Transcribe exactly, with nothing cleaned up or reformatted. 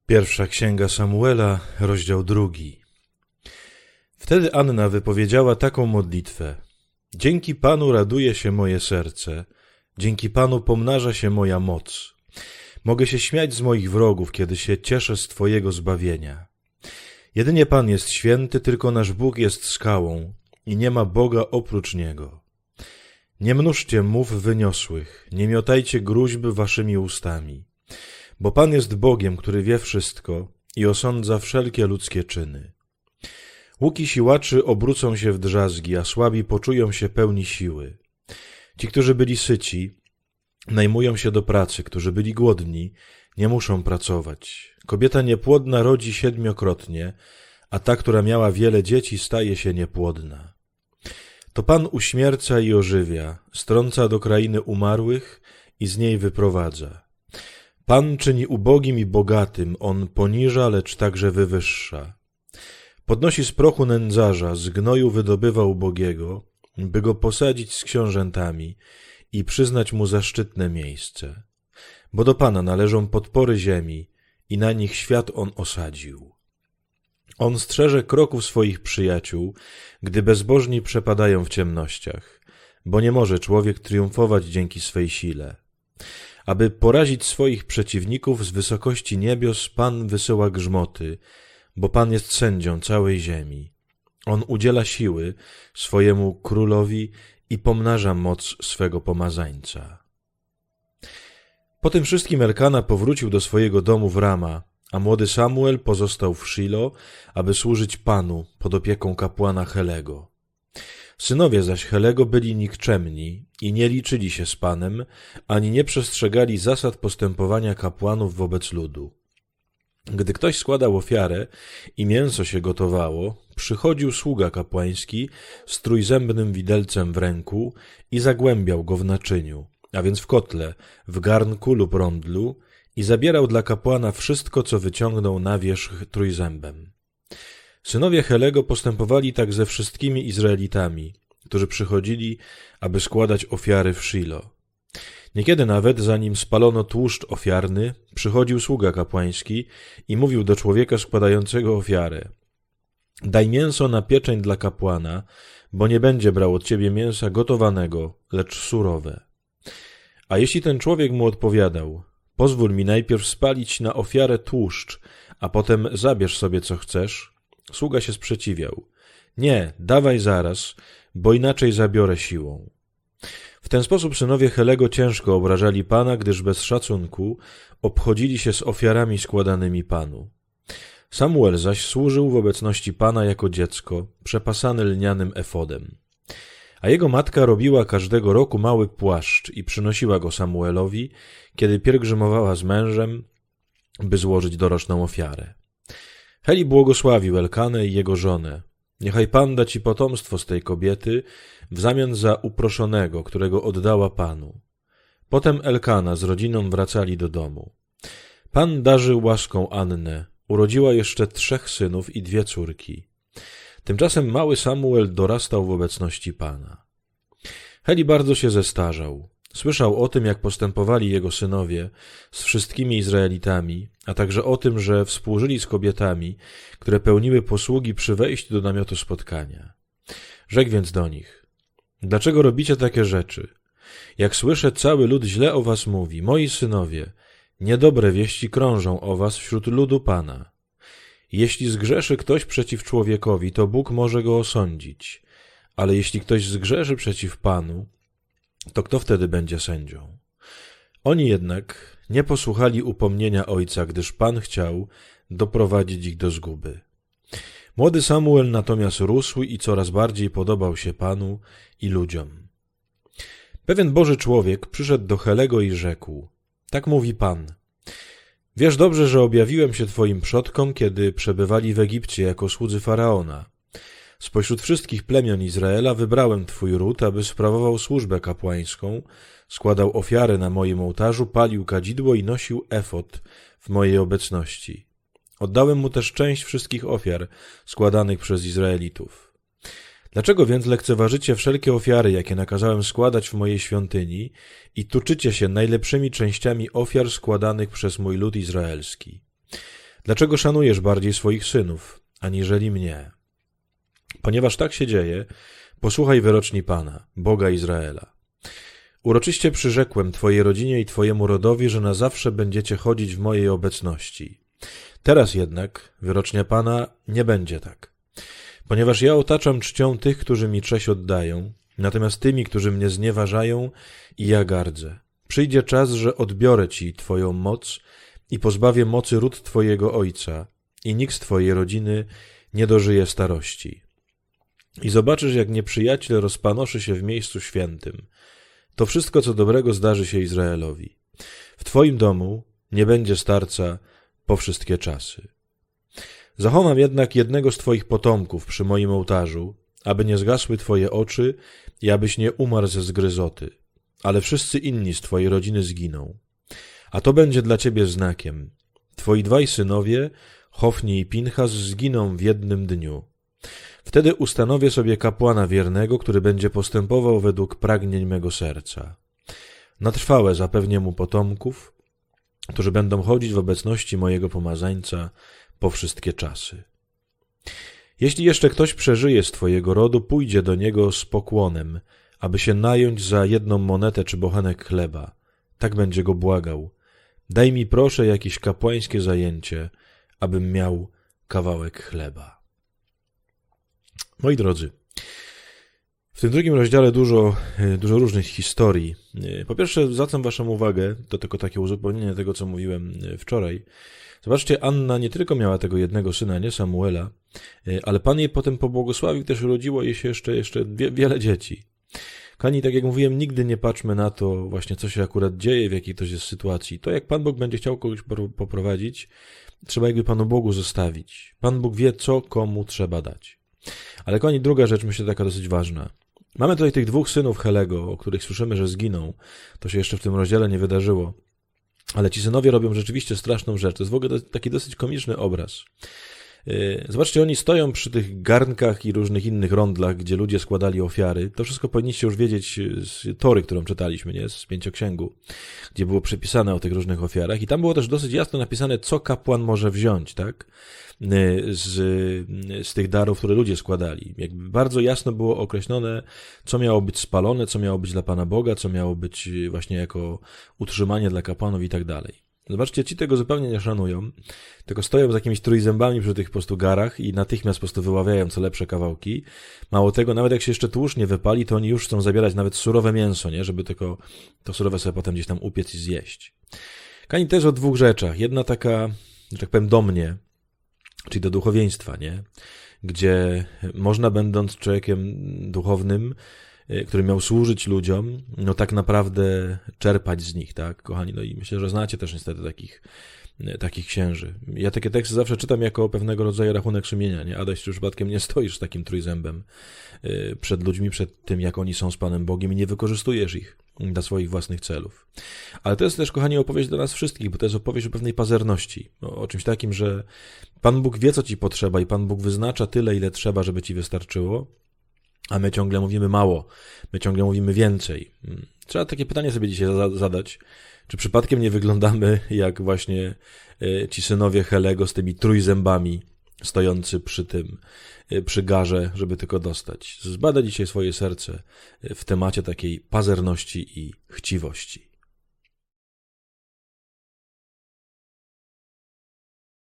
Pierwsza księga Samuela, rozdział drugi. Wtedy Anna wypowiedziała taką modlitwę. Dzięki Panu raduje się moje serce, dzięki Panu pomnaża się moja moc. Mogę się śmiać z moich wrogów, kiedy się cieszę z Twojego zbawienia. Jedynie Pan jest święty, tylko nasz Bóg jest skałą i nie ma Boga oprócz Niego. Nie mnóżcie mów wyniosłych, nie miotajcie gróźby waszymi ustami. Bo Pan jest Bogiem, który wie wszystko i osądza wszelkie ludzkie czyny. Łuki siłaczy obrócą się w drzazgi, a słabi poczują się pełni siły. Ci, którzy byli syci, najmują się do pracy, którzy byli głodni, nie muszą pracować. Kobieta niepłodna rodzi siedmiokrotnie, a ta, która miała wiele dzieci, staje się niepłodna. To Pan uśmierca i ożywia, strąca do krainy umarłych i z niej wyprowadza. Pan czyni ubogim i bogatym, On poniża, lecz także wywyższa. Podnosi z prochu nędzarza, z gnoju wydobywa ubogiego, by go posadzić z książętami i przyznać mu zaszczytne miejsce. Bo do Pana należą podpory ziemi i na nich świat On osadził. On strzeże kroków swoich przyjaciół, gdy bezbożni przepadają w ciemnościach, bo nie może człowiek triumfować dzięki swej sile. Aby porazić swoich przeciwników z wysokości niebios, Pan wysyła grzmoty, bo Pan jest sędzią całej ziemi. On udziela siły swojemu królowi i pomnaża moc swego pomazańca. Po tym wszystkim Elkana powrócił do swojego domu w Rama, a młody Samuel pozostał w Shilo, aby służyć Panu pod opieką kapłana Helego. Synowie zaś Helego byli nikczemni i nie liczyli się z Panem, ani nie przestrzegali zasad postępowania kapłanów wobec ludu. Gdy ktoś składał ofiarę i mięso się gotowało, przychodził sługa kapłański z trójzębnym widelcem w ręku i zagłębiał go w naczyniu, a więc w kotle, w garnku lub rondlu, i zabierał dla kapłana wszystko, co wyciągnął na wierzch trójzębem. Synowie Helego postępowali tak ze wszystkimi Izraelitami, którzy przychodzili, aby składać ofiary w Shilo. Niekiedy nawet, zanim spalono tłuszcz ofiarny, przychodził sługa kapłański i mówił do człowieka składającego ofiarę: daj mięso na pieczeń dla kapłana, bo nie będzie brał od ciebie mięsa gotowanego, lecz surowe. A jeśli ten człowiek mu odpowiadał: pozwól mi najpierw spalić na ofiarę tłuszcz, a potem zabierz sobie co chcesz, sługa się sprzeciwiał: nie, dawaj zaraz, bo inaczej zabiorę siłą. W ten sposób synowie Helego ciężko obrażali Pana, gdyż bez szacunku obchodzili się z ofiarami składanymi Panu. Samuel zaś służył w obecności Pana jako dziecko, przepasany lnianym efodem. A jego matka robiła każdego roku mały płaszcz i przynosiła go Samuelowi, kiedy pielgrzymowała z mężem, by złożyć doroczną ofiarę. Heli błogosławił Elkanę i jego żonę. Niechaj Pan da ci potomstwo z tej kobiety w zamian za uproszonego, którego oddała Panu. Potem Elkana z rodziną wracali do domu. Pan darzył łaską Annę, urodziła jeszcze trzech synów i dwie córki. Tymczasem mały Samuel dorastał w obecności Pana. Heli bardzo się zestarzał. Słyszał o tym, jak postępowali jego synowie z wszystkimi Izraelitami, a także o tym, że współżyli z kobietami, które pełniły posługi przy wejściu do namiotu spotkania. Rzekł więc do nich: dlaczego robicie takie rzeczy? Jak słyszę, cały lud źle o was mówi. Moi synowie, niedobre wieści krążą o was wśród ludu Pana. Jeśli zgrzeszy ktoś przeciw człowiekowi, to Bóg może go osądzić, ale jeśli ktoś zgrzeszy przeciw Panu, to kto wtedy będzie sędzią? Oni jednak nie posłuchali upomnienia ojca, gdyż Pan chciał doprowadzić ich do zguby. Młody Samuel natomiast rósł i coraz bardziej podobał się Panu i ludziom. Pewien Boży człowiek przyszedł do Helego i rzekł: tak mówi Pan, wiesz dobrze, że objawiłem się twoim przodkom, kiedy przebywali w Egipcie jako słudzy Faraona. Spośród wszystkich plemion Izraela wybrałem twój ród, aby sprawował służbę kapłańską, składał ofiary na moim ołtarzu, palił kadzidło i nosił efod w mojej obecności. Oddałem mu też część wszystkich ofiar składanych przez Izraelitów. Dlaczego więc lekceważycie wszelkie ofiary, jakie nakazałem składać w mojej świątyni i tuczycie się najlepszymi częściami ofiar składanych przez mój lud izraelski? Dlaczego szanujesz bardziej swoich synów, aniżeli mnie? Ponieważ tak się dzieje, posłuchaj wyroczni Pana, Boga Izraela. Uroczyście przyrzekłem Twojej rodzinie i Twojemu rodowi, że na zawsze będziecie chodzić w mojej obecności. Teraz jednak, wyrocznia Pana, nie będzie tak. Ponieważ ja otaczam czcią tych, którzy mi cześć oddają, natomiast tymi, którzy mnie znieważają, i ja gardzę. Przyjdzie czas, że odbiorę Ci Twoją moc i pozbawię mocy ród Twojego ojca, i nikt z Twojej rodziny nie dożyje starości. I zobaczysz, jak nieprzyjaciel rozpanoszy się w miejscu świętym. To wszystko, co dobrego zdarzy się Izraelowi. W Twoim domu nie będzie starca po wszystkie czasy. Zachowam jednak jednego z Twoich potomków przy moim ołtarzu, aby nie zgasły Twoje oczy i abyś nie umarł ze zgryzoty, ale wszyscy inni z Twojej rodziny zginą. A to będzie dla Ciebie znakiem. Twoi dwaj synowie, Hofni i Pinchas, zginą w jednym dniu. Wtedy ustanowię sobie kapłana wiernego, który będzie postępował według pragnień mego serca. Na trwałe zapewnię mu potomków, którzy będą chodzić w obecności mojego pomazańca po wszystkie czasy. Jeśli jeszcze ktoś przeżyje z Twojego rodu, pójdzie do niego z pokłonem, aby się nająć za jedną monetę czy bochenek chleba. Tak będzie go błagał. Daj mi proszę jakieś kapłańskie zajęcie, abym miał kawałek chleba. Moi drodzy, w tym drugim rozdziale dużo, dużo różnych historii. Po pierwsze, zwracam Waszą uwagę, to tylko takie uzupełnienie tego, co mówiłem wczoraj. Zobaczcie, Anna nie tylko miała tego jednego syna, nie Samuela, ale Pan jej potem pobłogosławił, też urodziło jej się jeszcze, jeszcze wie, wiele dzieci. Kochani, tak jak mówiłem, nigdy nie patrzmy na to właśnie, co się akurat dzieje, w jakiej to jest sytuacji. To jak Pan Bóg będzie chciał kogoś poprowadzić, trzeba jakby Panu Bogu zostawić. Pan Bóg wie, co komu trzeba dać. Ale kochani, druga rzecz, myślę, taka dosyć ważna. Mamy tutaj tych dwóch synów Helego, o których słyszymy, że zginą. To się jeszcze w tym rozdziale nie wydarzyło. Ale ci synowie robią rzeczywiście straszną rzecz. To jest w ogóle taki dosyć komiczny obraz. Zobaczcie, oni stoją przy tych garnkach i różnych innych rondlach, gdzie ludzie składali ofiary. To wszystko powinniście już wiedzieć z Tory, którą czytaliśmy, nie? Z Pięcioksięgu, gdzie było przepisane o tych różnych ofiarach. I tam było też dosyć jasno napisane, co kapłan może wziąć, tak? Z, z tych darów, które ludzie składali. Jakby bardzo jasno było określone, co miało być spalone, co miało być dla Pana Boga, co miało być właśnie jako utrzymanie dla kapłanów i tak dalej. Zobaczcie, ci tego zupełnie nie szanują, tylko stoją z jakimiś trójzębami przy tych po prostu garach i natychmiast po prostu wyławiają co lepsze kawałki. Mało tego, nawet jak się jeszcze tłuszcz nie wypali, to oni już chcą zabierać nawet surowe mięso, nie, żeby tylko to surowe sobie potem gdzieś tam upiec i zjeść. Kani też o dwóch rzeczach. Jedna taka, że tak powiem, do mnie, czyli do duchowieństwa, nie? Gdzie można, będąc człowiekiem duchownym, który miał służyć ludziom, no tak naprawdę czerpać z nich, tak, kochani? No i myślę, że znacie też niestety takich, takich księży. Ja takie teksty zawsze czytam jako pewnego rodzaju rachunek sumienia, nie? Adaś, czy przypadkiem nie stoisz z takim trójzębem przed ludźmi, przed tym, jak oni są z Panem Bogiem i nie wykorzystujesz ich dla swoich własnych celów. Ale to jest też, kochani, opowieść do nas wszystkich, bo to jest opowieść o pewnej pazerności, o, o czymś takim, że Pan Bóg wie, co ci potrzeba i Pan Bóg wyznacza tyle, ile trzeba, żeby ci wystarczyło, a my ciągle mówimy mało, my ciągle mówimy więcej. Trzeba takie pytanie sobie dzisiaj zadać, czy przypadkiem nie wyglądamy jak właśnie ci synowie Helego z tymi trójzębami stojący przy tym, przy garze, żeby tylko dostać. Zbadaj dzisiaj swoje serce w temacie takiej pazerności i chciwości.